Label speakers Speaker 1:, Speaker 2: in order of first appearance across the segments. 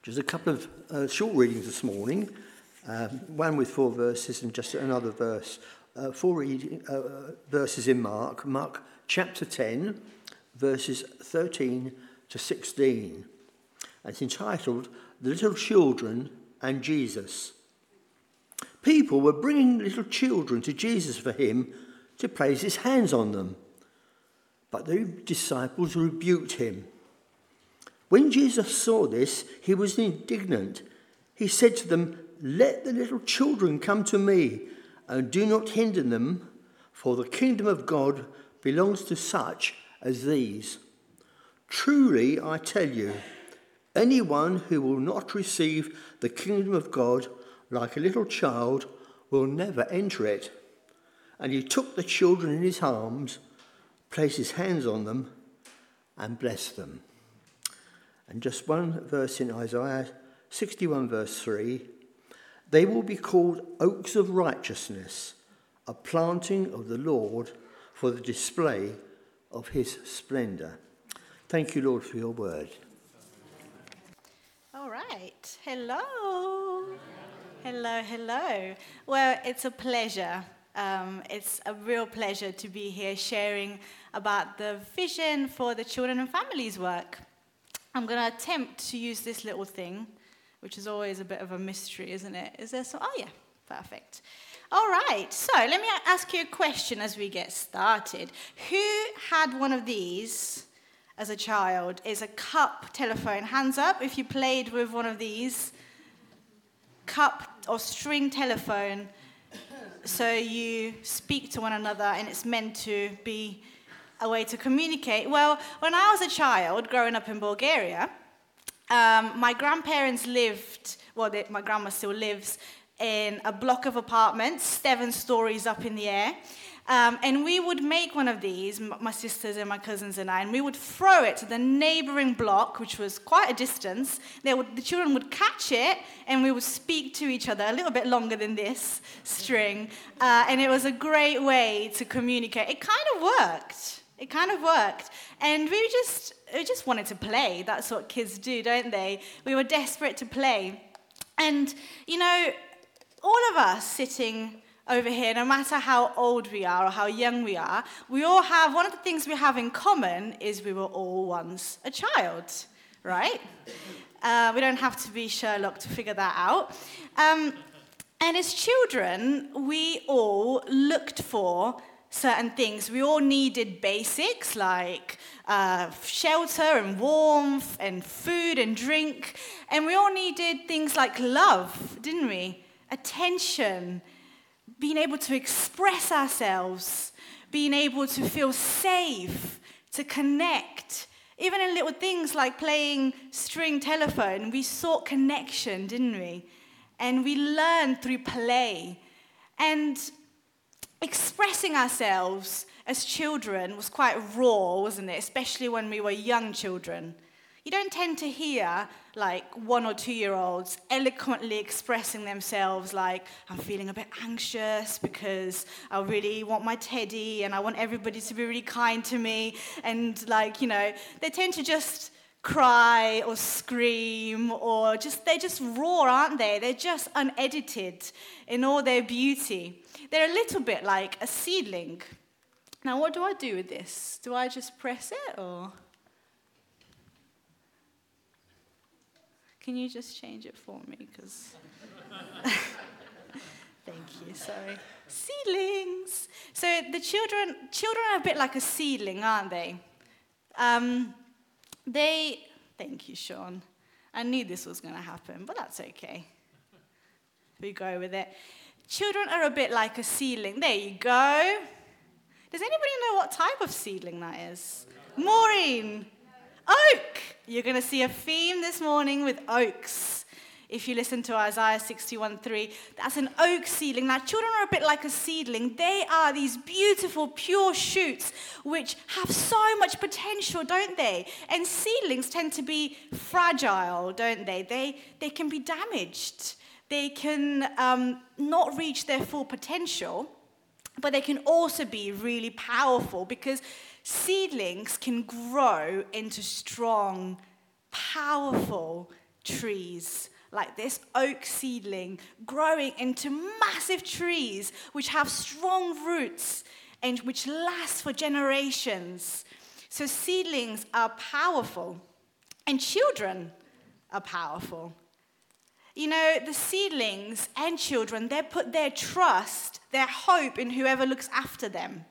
Speaker 1: Just a couple of short readings this morning, one with 4 verses and just another verse. 4 verses in Mark chapter 10, verses 13 to 16. It's entitled, The Little Children and Jesus. People were bringing little children to Jesus for him to place his hands on them. But the disciples rebuked him. When Jesus saw this, he was indignant. He said to them, "Let the little children come to me, and do not hinder them, for the kingdom of God belongs to such as these. Truly, I tell you, anyone who will not receive the kingdom of God like a little child will never enter it." And he took the children in his arms, placed his hands on them, and blessed them. And just one verse in Isaiah 61 verse 3, they will be called oaks of righteousness, a planting of the Lord for the display of his splendour. Thank you, Lord, for your word.
Speaker 2: All right. Hello. Hello. Well, it's a pleasure. It's a real pleasure to be here sharing about the vision for the Children and Families work. I'm going to attempt to use this little thing, which is always a bit of a mystery, isn't it? Is there some? Oh, yeah. Perfect. All right. So let me ask you a question as we get started. Who had one of these as a child? Is a cup telephone? Hands up if you played with one of these. Cup or string telephone. So you speak to one another and it's meant to be a way to communicate. Well, when I was a child growing up in Bulgaria, my grandparents lived, my grandma still lives, in a block of apartments, 7 stories up in the air. And we would make one of these, my sisters and my cousins and I, and we would throw it to the neighboring block, which was quite a distance. The children would catch it, and we would speak to each other a little bit longer than this string. And it was a great way to communicate. It kind of worked. And we just wanted to play. That's what kids do, don't they? We were desperate to play. And, all of us sitting over here, no matter how old we are or how young we are, we all have, one of the things we have in common is we were all once a child, right? We don't have to be Sherlock to figure that out. And as children, we all looked for certain things. We all needed basics like shelter and warmth and food and drink. And we all needed things like love, didn't we? Attention, being able to express ourselves, being able to feel safe, to connect. Even in little things like playing string telephone, we sought connection, didn't we? And we learned through play. And expressing ourselves as children was quite raw, wasn't it? Especially when we were young children. You don't tend to hear, 1 or 2-year-olds eloquently expressing themselves like, I'm feeling a bit anxious because I really want my teddy and I want everybody to be really kind to me. And, they tend to just cry or scream or they're just raw, aren't they? They're just unedited in all their beauty. They're a little bit like a seedling. Now, what do I do with this? Do I just press it or? Can you just change it for me? Because thank you, sorry. Seedlings. So the children are a bit like a seedling, aren't they? Thank you, Sean. I knew this was going to happen, but that's okay. We go with it. Children are a bit like a seedling. There you go. Does anybody know what type of seedling that is? Maureen. Oak. You're going to see a theme this morning with oaks. If you listen to Isaiah 61:3, that's an oak seedling. Now, children are a bit like a seedling. They are these beautiful, pure shoots which have so much potential, don't they? And seedlings tend to be fragile, don't they? They can be damaged. They can not reach their full potential, but they can also be really powerful because seedlings can grow into strong, powerful trees, like this oak seedling growing into massive trees which have strong roots and which last for generations. So seedlings are powerful, and children are powerful. You know, the seedlings and children, they put their trust, their hope in whoever looks after them.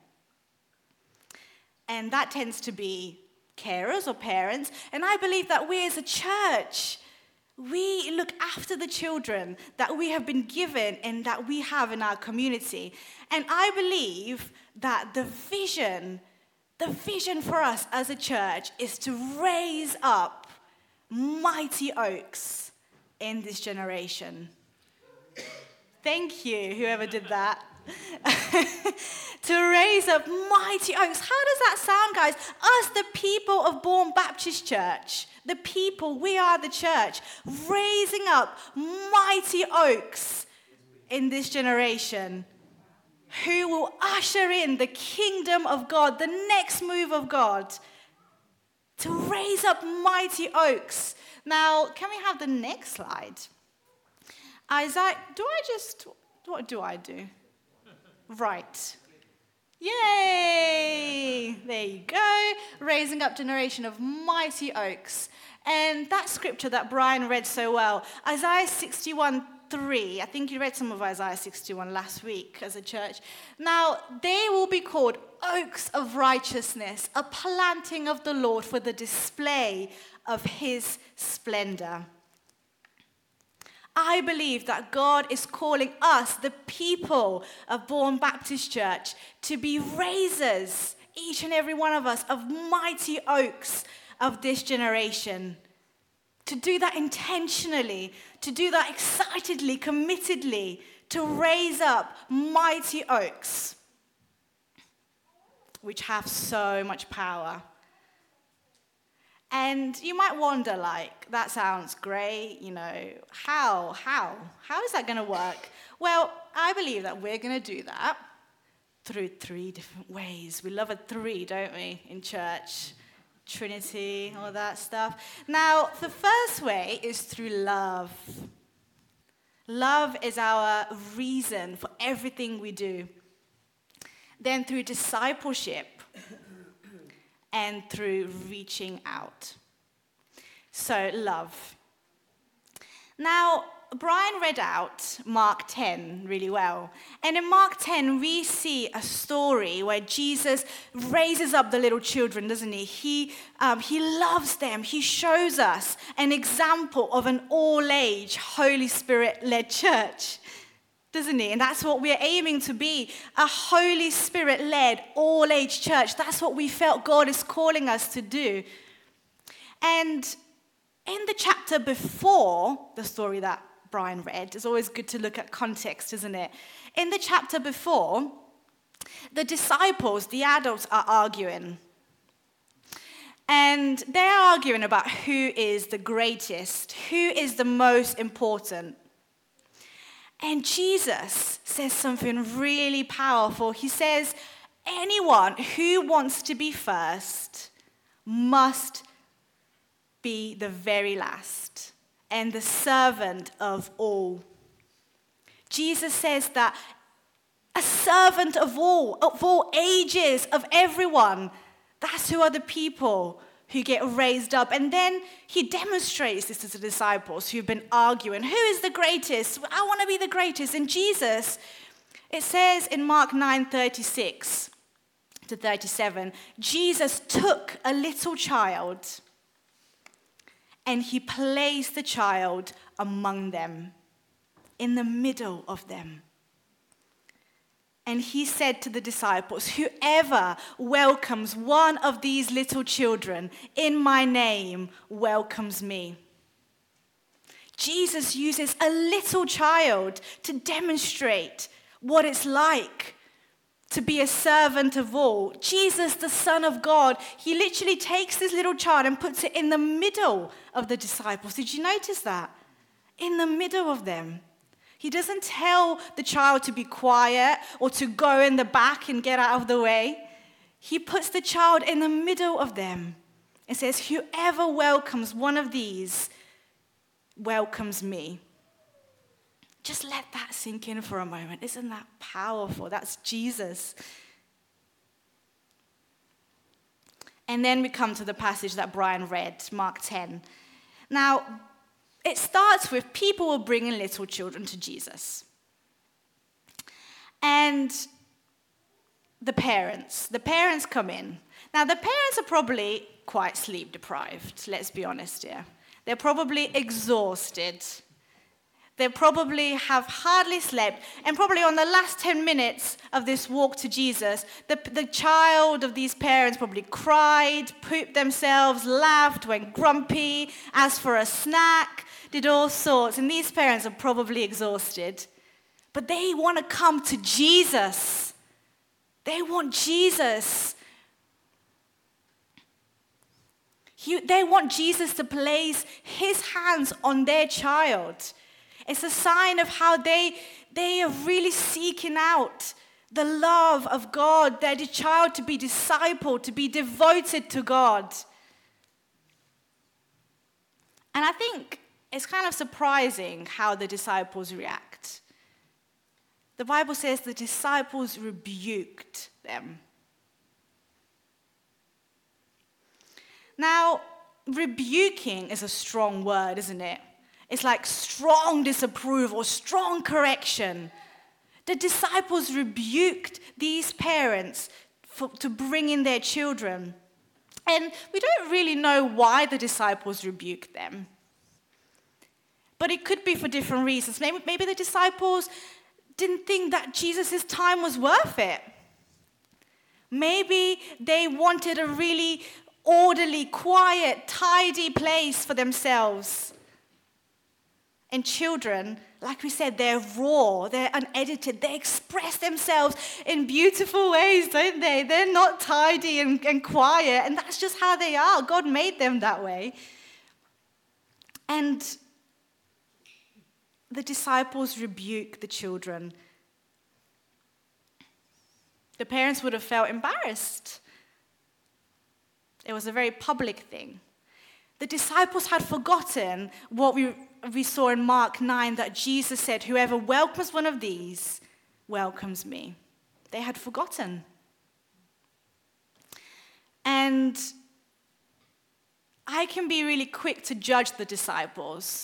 Speaker 2: And that tends to be carers or parents. And I believe that we as a church, we look after the children that we have been given and that we have in our community. And I believe that the vision for us as a church is to raise up mighty oaks in this generation. Thank you, whoever did that. To raise up mighty oaks. How does that sound, guys? Us, the people of Bourne Baptist Church, the people, we are the church, raising up mighty oaks in this generation who will usher in the kingdom of God, the next move of God, to raise up mighty oaks. Now, can we have the next slide? Isaiah, what do I do? Right. Yay! There you go. Raising up generation of mighty oaks. And that scripture that Brian read so well, Isaiah 61:3. I think you read some of Isaiah 61 last week as a church. Now, they will be called oaks of righteousness, a planting of the Lord for the display of his splendor. I believe that God is calling us, the people of Bourne Baptist Church, to be raisers, each and every one of us, of mighty oaks of this generation. To do that intentionally, to do that excitedly, committedly, to raise up mighty oaks, which have so much power. And you might wonder, like, that sounds great, you know, how is that going to work? Well, I believe that we're going to do that through 3 different ways. We love a 3, don't we, in church? Trinity, all that stuff. Now, the first way is through love. Love is our reason for everything we do. Then through discipleship, and through reaching out. So, love. Now, Brian read out Mark 10 really well. And in Mark 10, we see a story where Jesus raises up the little children, doesn't he? He loves them. He shows us an example of an all-age, Holy Spirit-led church, doesn't he? And that's what we're aiming to be, a Holy Spirit-led, all-age church. That's what we felt God is calling us to do. And in the chapter before the story that Brian read, it's always good to look at context, isn't it? In the chapter before, the disciples, the adults, are arguing. And they're arguing about who is the greatest, who is the most important. And Jesus says something really powerful. He says, anyone who wants to be first must be the very last and the servant of all. Jesus says that a servant of all ages, of everyone, that's who are the people who get raised up. And then he demonstrates this to the disciples who've been arguing, who is the greatest? I want to be the greatest. And Jesus, it says in Mark 9:36 to 37, Jesus took a little child and he placed the child among them, in the middle of them. And he said to the disciples, whoever welcomes one of these little children in my name welcomes me. Jesus uses a little child to demonstrate what it's like to be a servant of all. Jesus, the Son of God, he literally takes this little child and puts it in the middle of the disciples. Did you notice that? In the middle of them. He doesn't tell the child to be quiet or to go in the back and get out of the way. He puts the child in the middle of them and says, whoever welcomes one of these welcomes me. Just let that sink in for a moment. Isn't that powerful? That's Jesus. And then we come to the passage that Brian read, Mark 10. Now, it starts with people were bringing little children to Jesus. And the parents come in. Now, the parents are probably quite sleep deprived, let's be honest here. They're probably exhausted. They probably have hardly slept, and probably on the last 10 minutes of this walk to Jesus, the child of these parents probably cried, pooped themselves, laughed, went grumpy, asked for a snack, did all sorts, and these parents are probably exhausted. But they want to come to Jesus. They want Jesus. They want Jesus to place his hands on their child. It's a sign of how they are really seeking out the love of God, their child to be discipled, to be devoted to God. And I think it's kind of surprising how the disciples react. The Bible says the disciples rebuked them. Now, rebuking is a strong word, isn't it? It's like strong disapproval, strong correction. The disciples rebuked these parents to bring in their children. And we don't really know why the disciples rebuked them. But it could be for different reasons. Maybe the disciples didn't think that Jesus' time was worth it. Maybe they wanted a really orderly, quiet, tidy place for themselves. And children, like we said, they're raw, they're unedited, they express themselves in beautiful ways, don't they? They're not tidy and quiet, and that's just how they are. God made them that way. And the disciples rebuke the children. The parents would have felt embarrassed. It was a very public thing. The disciples had forgotten what we saw in Mark 9, that Jesus said, whoever welcomes one of these welcomes me. They had forgotten. And I can be really quick to judge the disciples.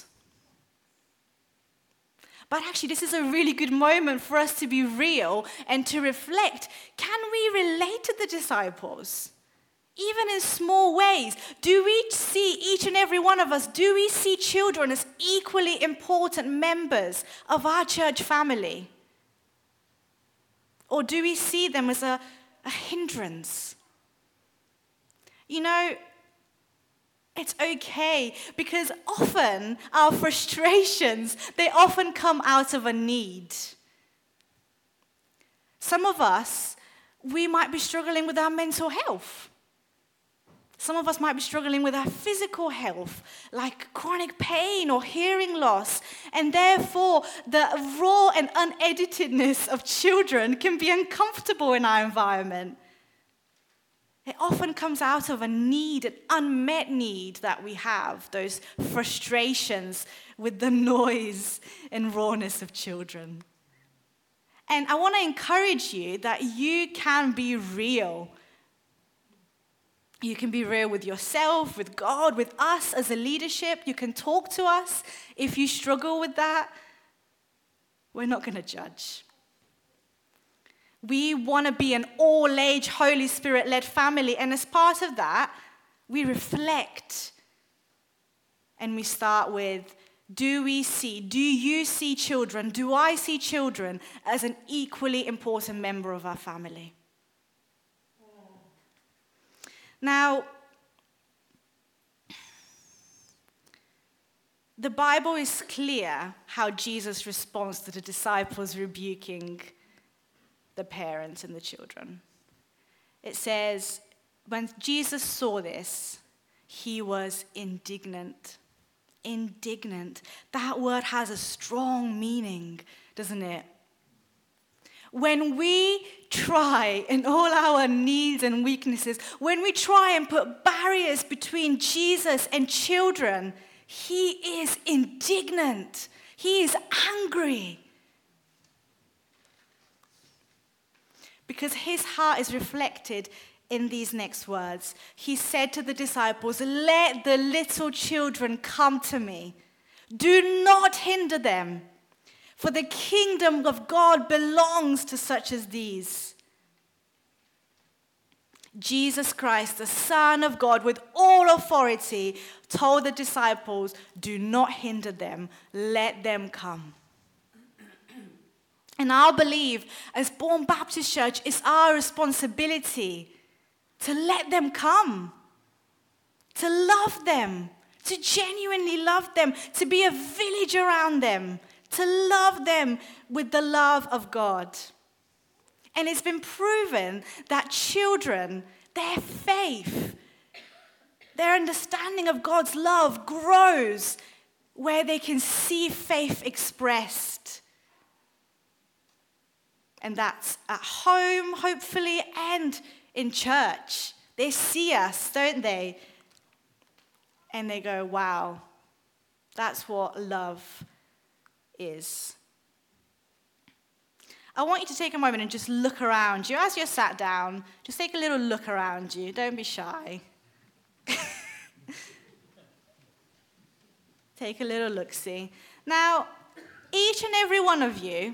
Speaker 2: But actually, this is a really good moment for us to be real and to reflect. Can we relate to the disciples? Even in small ways, do we see, each and every one of us, do we see children as equally important members of our church family? Or do we see them as a hindrance? You know, it's okay, because often our frustrations, they often come out of a need. Some of us, we might be struggling with our mental health. Some of us might be struggling with our physical health, like chronic pain or hearing loss, and therefore the raw and uneditedness of children can be uncomfortable in our environment. It often comes out of a need, an unmet need that we have, those frustrations with the noise and rawness of children. And I want to encourage you that you can be real. You can be real with yourself, with God, with us as a leadership. You can talk to us if you struggle with that. We're not going to judge. We want to be an all-age, Holy Spirit-led family. And as part of that, we reflect. And we start with, do you see children, do I see children as an equally important member of our family? Now, the Bible is clear how Jesus responds to the disciples rebuking the parents and the children. It says, when Jesus saw this, he was indignant. Indignant. That word has a strong meaning, doesn't it? When we try, in all our needs and weaknesses, when we try and put barriers between Jesus and children, He is indignant. He is angry. Because his heart is reflected in these next words. He said to the disciples, "Let the little children come to me. Do not hinder them, for the kingdom of God belongs to such as these." Jesus Christ, the Son of God, with all authority, told the disciples, "Do not hinder them, let them come." And I believe, as Bourne Baptist Church, it's our responsibility to let them come, to love them, to genuinely love them, to be a village around them, to love them with the love of God. And it's been proven that children, their faith, their understanding of God's love grows where they can see faith expressed. And that's at home, hopefully, and in church. They see us, don't they? And they go, wow, that's what love is. I want you to take a moment and just look around you. As you're sat down, just take a little look around you. Don't be shy. Take a little look-see. Now, each and every one of you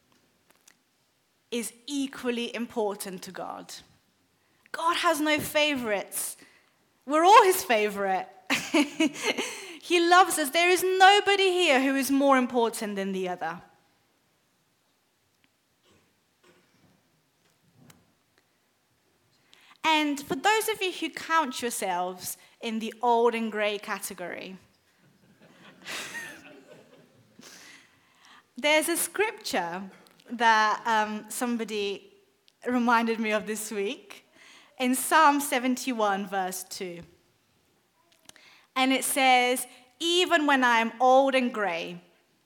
Speaker 2: is equally important to God. God has no favorites. We're all his favorite. He loves us. There is nobody here who is more important than the other. And for those of you who count yourselves in the old and grey category, there's a scripture that somebody reminded me of this week in Psalm 71, verse 2. And it says, "Even when I am old and grey,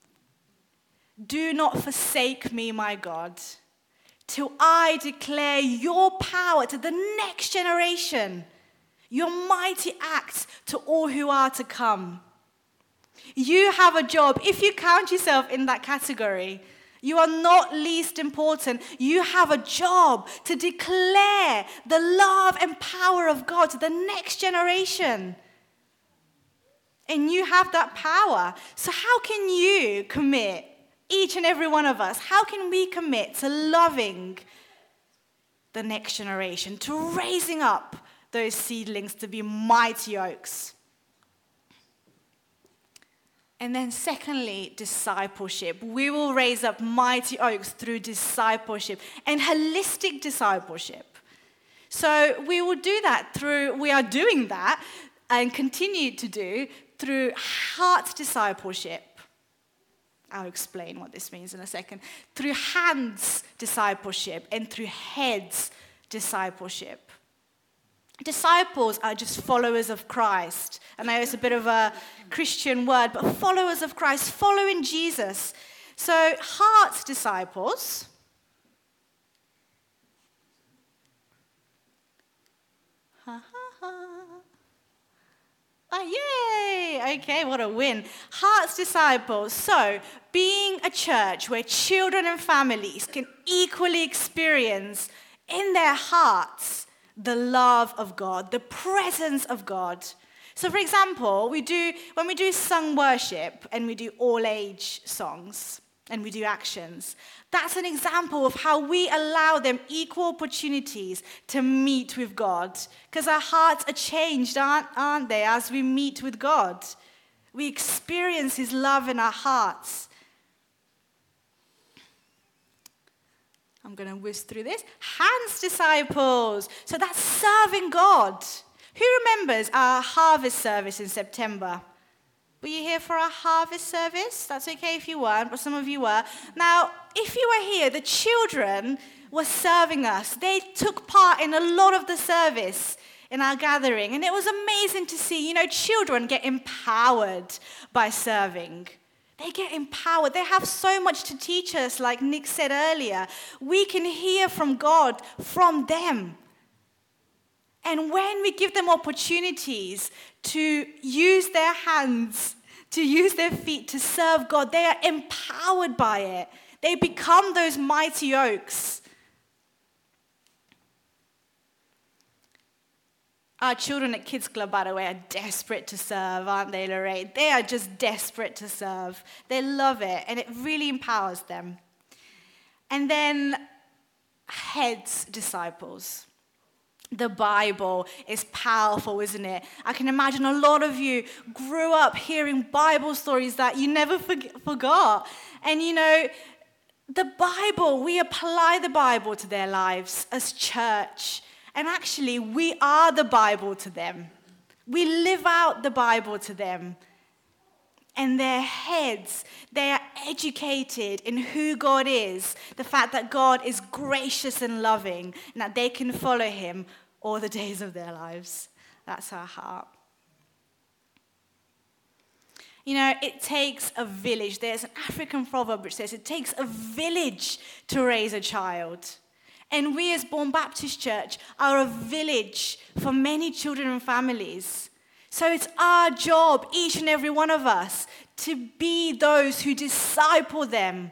Speaker 2: do not forsake me, my God, till I declare your power to the next generation, your mighty acts to all who are to come." You have a job. If you count yourself in that category, you are not least important. You have a job to declare the love and power of God to the next generation. And you have that power. So how can you commit, each and every one of us, how can we commit to loving the next generation, to raising up those seedlings to be mighty oaks? And then secondly, discipleship. We will raise up mighty oaks through discipleship and holistic discipleship. So we will do that we are doing that and continue to do through heart discipleship. I'll explain what this means in a second. Through hands discipleship and through heads discipleship. Disciples are just followers of Christ. I know it's a bit of a Christian word, but followers of Christ, following Jesus. So heart disciples yay! Okay, what a win. Heart's disciples. So, being a church where children and families can equally experience in their hearts the love of God, the presence of God. So, for example, when we do sung worship and we do all-age songs and we do actions, that's an example of how we allow them equal opportunities to meet with God. Because our hearts are changed, aren't they, as we meet with God? We experience his love in our hearts. I'm going to whiz through this. Hands disciples. So that's serving God. Who remembers our harvest service in September? Were you here for our harvest service? That's okay if you weren't, but some of you were. Now, if you were here, the children were serving us. They took part in a lot of the service in our gathering, and it was amazing to see, children get empowered by serving. They get empowered. They have so much to teach us, like Nick said earlier. We can hear from God from them. And when we give them opportunities to use their hands to use their feet to serve God. They are empowered by it. They become those mighty oaks. Our children at Kids Club, by the way, are desperate to serve, aren't they, Lorraine? They are just desperate to serve. They love it, and it really empowers them. And then heads disciples. The Bible is powerful, isn't it? I can imagine a lot of you grew up hearing Bible stories that you never forgot. And you know, the Bible, we apply the Bible to their lives as church. And actually, we are the Bible to them. We live out the Bible to them. And their heads, they are educated in who God is, the fact that God is gracious and loving, and that they can follow him all the days of their lives. That's our heart. You know, it takes a village. There's an African proverb which says it takes a village to raise a child. And we as Bourne Baptist Church are a village for many children and families. So it's our job, each and every one of us, to be those who disciple them.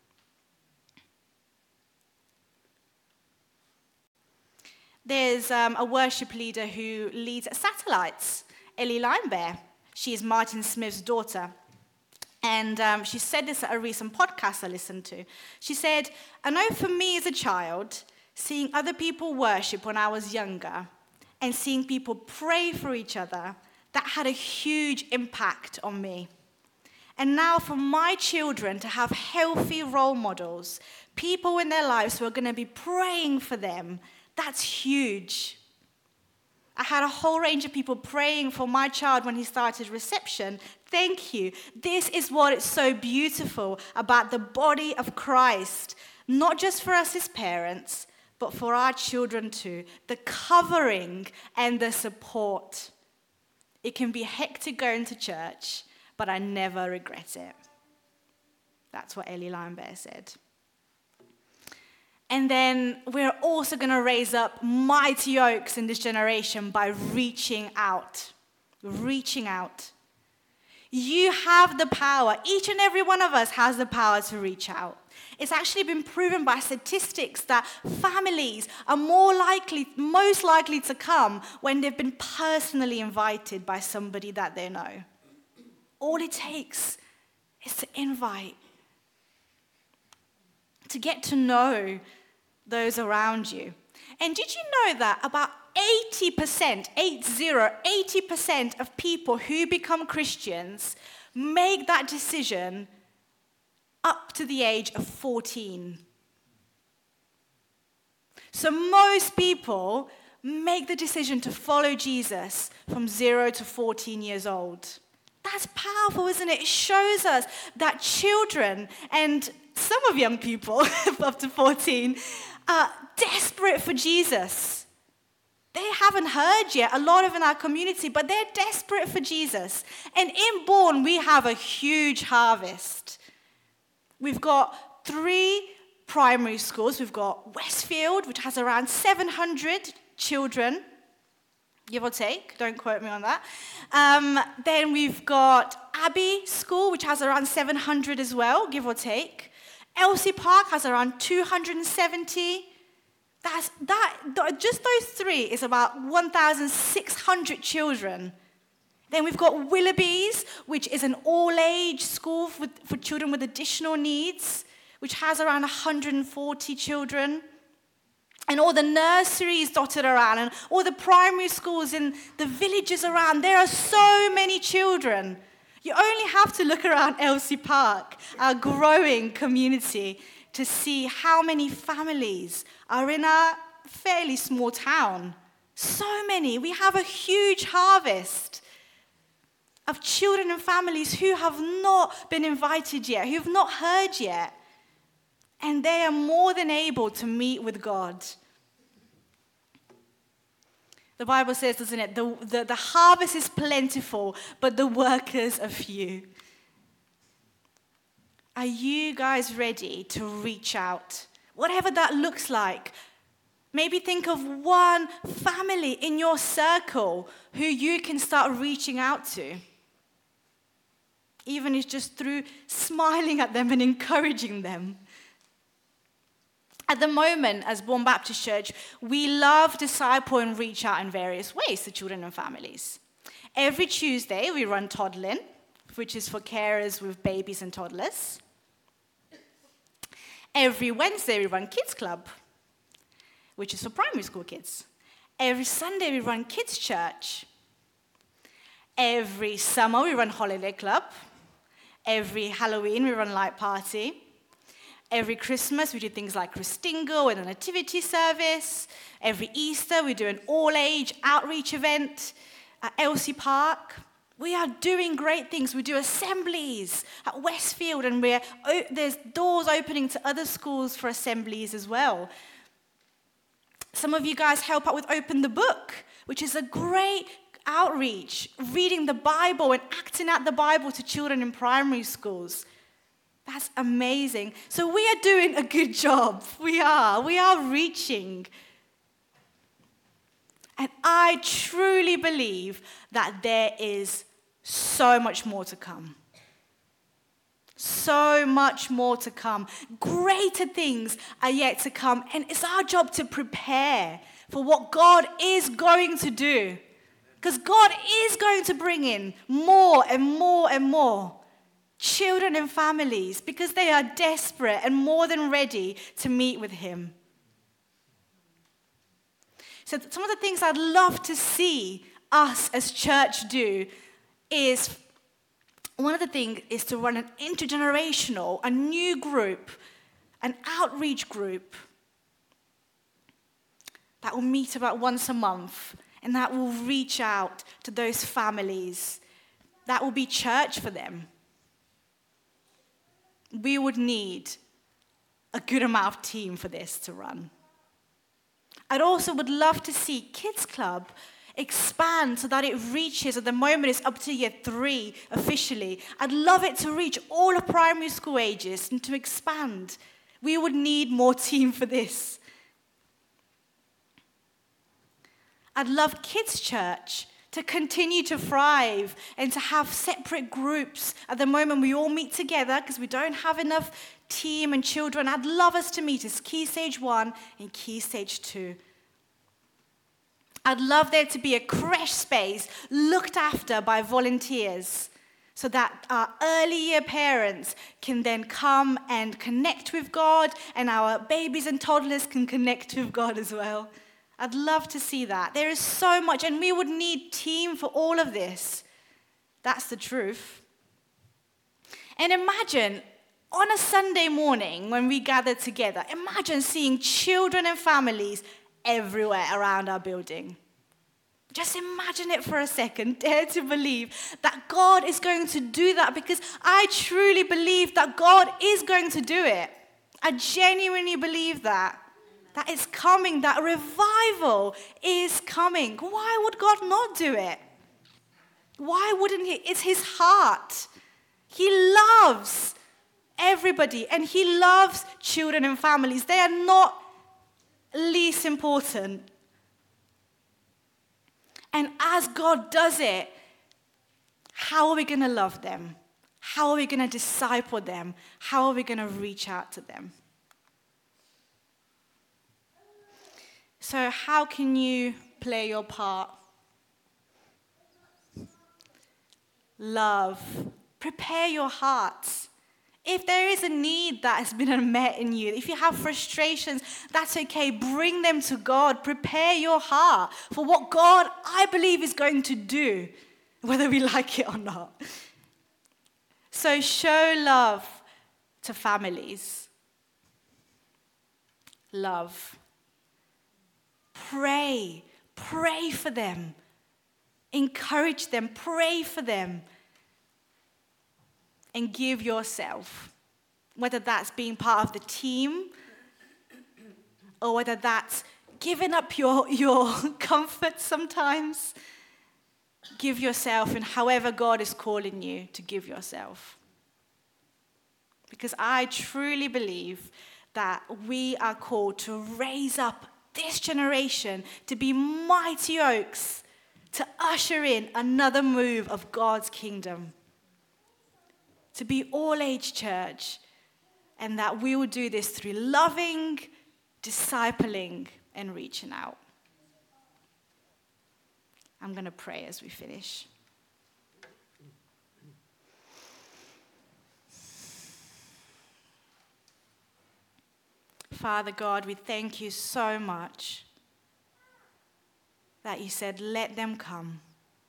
Speaker 2: There's a worship leader who leads at Satellites, Ellie Linebear. She is Martin Smith's daughter. And she said this at a recent podcast I listened to. She said, I know for me as a child, seeing other people worship when I was younger and seeing people pray for each other, that had a huge impact on me. And now for my children to have healthy role models, people in their lives who are going to be praying for them, that's huge. I had a whole range of people praying for my child when he started reception. Thank you. This is what is so beautiful about the body of Christ, not just for us as parents, but for our children too. The covering and the support. It can be hectic going to church, but I never regret it. That's what Ellie Linebear said. And then we're also going to raise up mighty oaks in this generation by reaching out. Reaching out. You have the power. Each and every one of us has the power to reach out. It's actually been proven by statistics that families are most likely to come when they've been personally invited by somebody that they know. All it takes is to invite, to get to know those around you. And did you know that about 80% of people who become Christians make that decision up to the age of 14? So most people make the decision to follow Jesus from 0 to 14 years old. That's powerful, isn't it? It shows us that children and some of young people up to 14 are desperate for Jesus. They haven't heard yet, a lot of in our community, but they're desperate for Jesus. And in Bourne, we have a huge harvest. We've got 3 primary schools. We've got Westfield, which has around 700 children, give or take. Don't quote me on that. Then we've got Abbey School, which has around 700 as well, give or take. Elsie Park has around 270. Just those 3 is about 1,600 children. Then we've got Willoughby's, which is an all-age school for children with additional needs, which has around 140 children. And all the nurseries dotted around, and all the primary schools in the villages around. There are so many children. You only have to look around Elsie Park, our growing community, to see how many families are in our fairly small town. So many. We have a huge harvest of children and families who have not been invited yet, who have not heard yet. And they are more than able to meet with God. The Bible says, doesn't it, the harvest is plentiful, but the workers are few. Are you guys ready to reach out? Whatever that looks like. Maybe think of one family in your circle who you can start reaching out to. even if just through smiling at them and encouraging them. At the moment, as Bourne Baptist Church, we love, disciple, and reach out in various ways to children and families. Every Tuesday, we run Toddlin, which is for carers with babies and toddlers. Every Wednesday, we run Kids Club, which is for primary school kids. Every Sunday, we run Kids Church. Every summer, we run Holiday Club. Every Halloween, we run Light Party. Every Christmas, we do things like Christingle and a nativity service. Every Easter, we do an all-age outreach event at Elsie Park. We are doing great things. We do assemblies at Westfield, and there's doors opening to other schools for assemblies as well. Some of you guys help out with Open the Book, which is a great outreach, reading the Bible and acting out the Bible to children in primary schools. That's amazing. So we are doing a good job. We are reaching. And I truly believe that there is so much more to come. So much more to come. Greater things are yet to come. And it's our job to prepare for what God is going to do. Because God is going to bring in more and more and more children and families, because they are desperate and more than ready to meet with him. So some of the things I'd love to see us as church do is, one of the things is to run an intergenerational, a new group, an outreach group that will meet about once a month, and that will reach out to those families. That will be church for them. We would need a good amount of team for this to run. I'd also would love to see Kids Club expand so that it reaches, at the moment it's up to year 3 officially. I'd love it to reach all of primary school ages and to expand. We would need more team for this. I'd love Kids Church to continue to thrive and to have separate groups. At the moment, we all meet together because we don't have enough team and children. I'd love us to meet as Key Stage 1 and Key Stage 2. I'd love there to be a creche space looked after by volunteers so that our early year parents can then come and connect with God, and our babies and toddlers can connect with God as well. I'd love to see that. There is so much, and we would need team for all of this. That's the truth. And imagine, on a Sunday morning when we gather together, imagine seeing children and families everywhere around our building. Just imagine it for a second. Dare to believe that God is going to do that, because I truly believe that God is going to do it. I genuinely believe that. That it's coming, that revival is coming. Why would God not do it? Why wouldn't he? It's his heart. He loves everybody, and he loves children and families. They are not least important. And as God does it, how are we going to love them? How are we going to disciple them? How are we going to reach out to them? So how can you play your part? Love. Prepare your hearts. If there is a need that has been unmet in you, if you have frustrations, that's okay. Bring them to God. Prepare your heart for what God, I believe, is going to do, whether we like it or not. So show love to families. Love. Pray. Pray for them. Encourage them. Pray for them. And give yourself, whether that's being part of the team or whether that's giving up your comfort sometimes. Give yourself in however God is calling you to give yourself. Because I truly believe that we are called to raise up this generation to be mighty oaks, to usher in another move of God's kingdom. to be all-age church, and that we will do this through loving, discipling, and reaching out. I'm going to pray as we finish. Father God, we thank you so much that you said, let them come.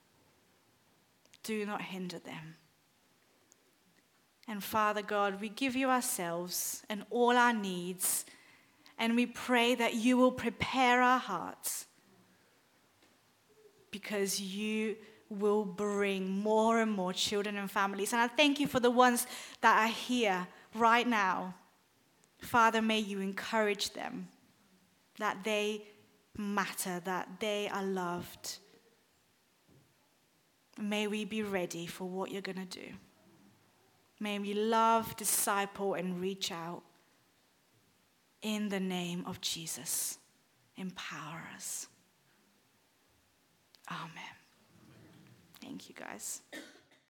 Speaker 2: Do not hinder them. And Father God, we give you ourselves and all our needs, and we pray that you will prepare our hearts, because you will bring more and more children and families. And I thank you for the ones that are here right now. Father, may you encourage them that they matter, that they are loved. May we be ready for what you're going to do. May we love, disciple, and reach out. In the name of Jesus, empower us. Amen. Thank you, guys.